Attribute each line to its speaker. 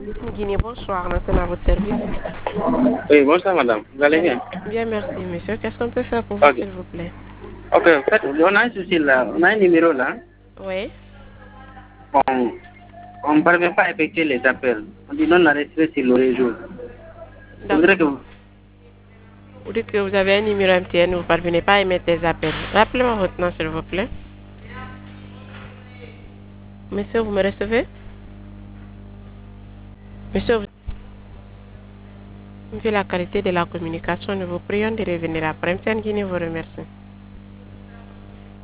Speaker 1: Guinée, bonsoir, Nathan à votre service.
Speaker 2: Oui, bonsoir madame. Vous allez bien?
Speaker 1: Bien, merci, monsieur. Qu'est-ce qu'on peut faire pour vous,
Speaker 2: Ok.
Speaker 1: s'il vous plaît?
Speaker 2: Ok, en fait, on a un souci là. On a un numéro là.
Speaker 1: Oui.
Speaker 2: On on ne parvient pas à effectuer les appels. On dit non enregistré sur le réseau. Je
Speaker 1: Donc,
Speaker 2: voudrais que vous...
Speaker 1: vous dites que vous avez un numéro MTN, vous ne parvenez pas à émettre des appels. Rappelez-moi votre nom, s'il vous plaît. Monsieur, vous me recevez? Monsieur, vu la qualité de la communication, nous vous prions de revenir après. MTN Guinée vous remercie.